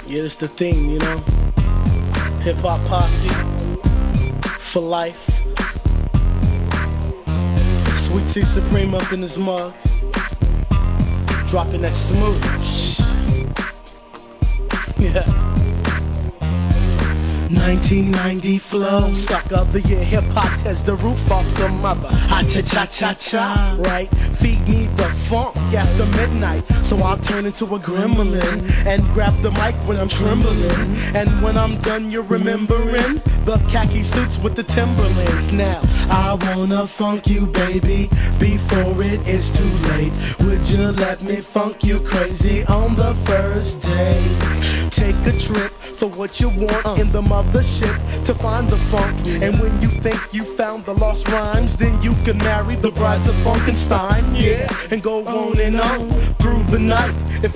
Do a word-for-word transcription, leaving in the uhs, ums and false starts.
Yeah, it's the thing, you know. Hip hop posse for life. Sweet Tea Supreme up in his mug, dropping that smooth. Yeah. nineteen ninety flow, suck of the year, hip hop test the roof off the mother. Ha cha cha cha cha, right? Feed me the funk after midnight, so I'll turn into a gremlin and grab the mic when I'm trembling. And when I'm done, you're remembering the khaki suits with the Timberlands. Now I wanna funk you, baby, before it is too late. Would you let me funk you crazy on the first day? Take a trip for what you want uh. in the mothership to find the funk. Yeah. And when you think you found the lost rhymes, then you can marry the brides of Funkenstein. Yeah, and go on and on through the night. If